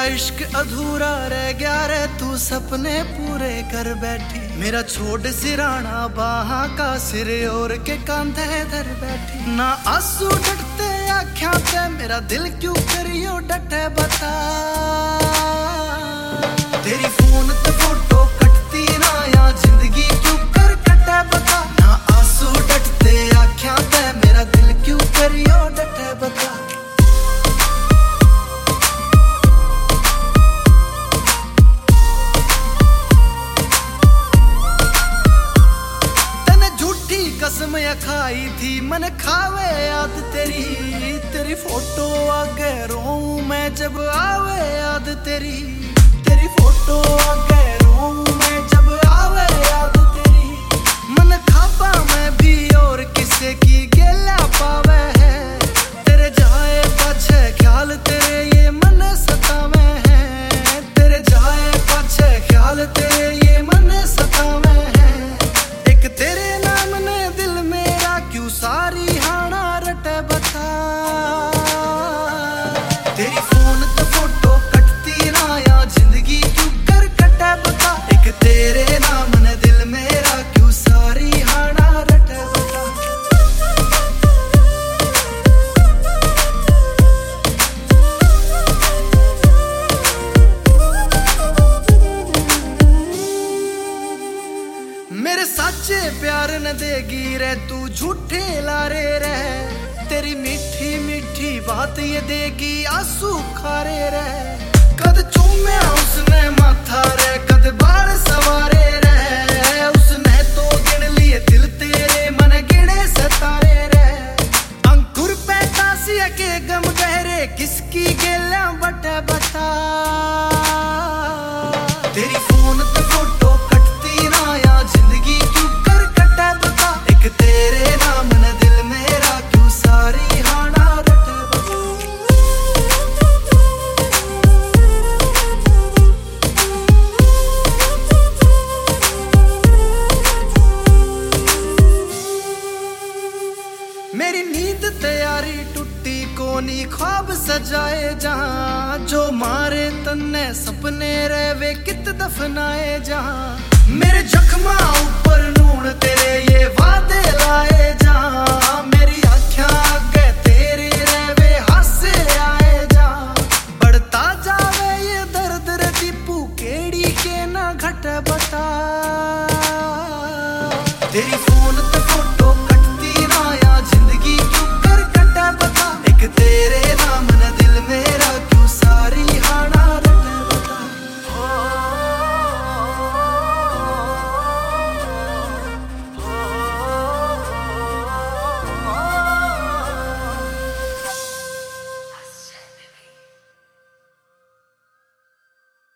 इश्क अधूरा रह गया रे, तू सपने पूरे कर बैठी। मेरा छोड़ सिराना बाहा का सिर और के कांधे धर बैठी। ना आंसू डटते आँखों पे मेरा दिल क्यों करियो डटे बता। तेरी फोन ते फोटो कटती ना या जिंदगी क्यों कर कटे बता। ना आंसू डटते आँखों पे मेरा दिल क्यों करियो डटे बता। कसम खाई थी मन खावे याद तेरी। तेरी फोटो आगे रोऊं मैं जब आवे याद तेरी। तेरी फोटो आगे रोऊं मैं जब आवे याद तेरी। मन खापा मैं भी और किसे की गेला पावे है। तेरे जाए पाछे ख्याल तेरे ये मन सतावे है। तेरे जाए पाछे ख्याल तेरे ये मन सतावे है। एक तेरे नाम ने दिल मेरा क्यों सारी हाना रटे बता। तेरी फोन तो फोटो कटती ना या जिंदगी क्यों कर कटे बता। एक तेरे नाम ने दिल मेरा क्यों सारी हाना रटे बता। मेरे साचे प्यार न देगी रे तू झूठे लारे रे। तेरी मीठी मीठी बात ये देगी आंसू खारे रे। कद चूम्या उसने माथा रे कद बाल सवारे रे। उसने तो गिन लिए दिल तेरे मन गिने सतारे रे। अंकुर पैदा सिया के गम गहरे किसकी गेला बटा बता। तेरी फोन तो फोटो कटती ना या जिंदगी क्यों कर कटे बता। एक तेरे नाम ने दिल मेरा क्यों सारी हाना रटे बता। मेरी नींद तैयारी टूटी कोनी ख्वाब सजाए जहां। जो मारे तन्ने सपने रहे कित दफनाए जहां। मेरे जख्मा ऊपर नून तेरे ये वादे लाए जहां।